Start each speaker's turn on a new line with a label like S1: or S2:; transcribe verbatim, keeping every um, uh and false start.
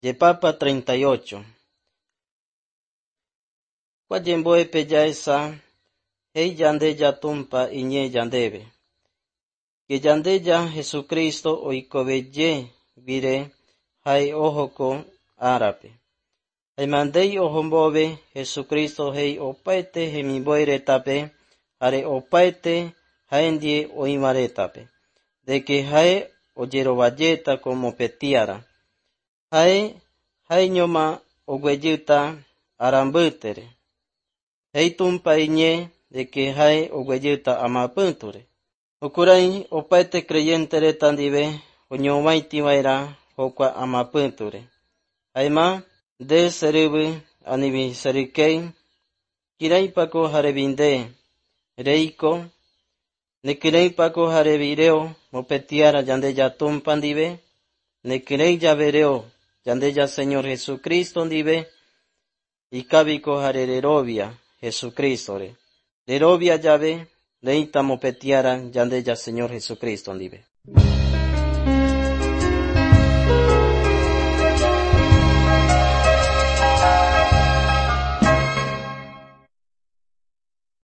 S1: Yepapa treinta y ocho. Cuayemboe peyaesa, hei yande yatumpa iñe yandebe. Que yandeya Jesucristo oikobeye vire hai ojoko árape. Hai mandei ohombobe Jesucristo hei opaete hemimboiretape, hare opaete haendie oimaretape. De que hae oyerovalleta como petiara. Hae haeñoma ogueyuta arambutere. Hei tumpa iñe de que hae ogueyuta amapunture. Okurai opaete creyente retandive oñomaiti vaera jokua amapunture. Haema de seribu anivi serikei kiraipako jarevinde reiko nekireipako jarevireo mopetiara yandeya tumpa ndive nekirei yavereo yandeya Señor Jesucristo ndive ikabiko jarererovia Jesucristo re rerovia llave leita mopetiara yandeya Señor Jesucristo ndive.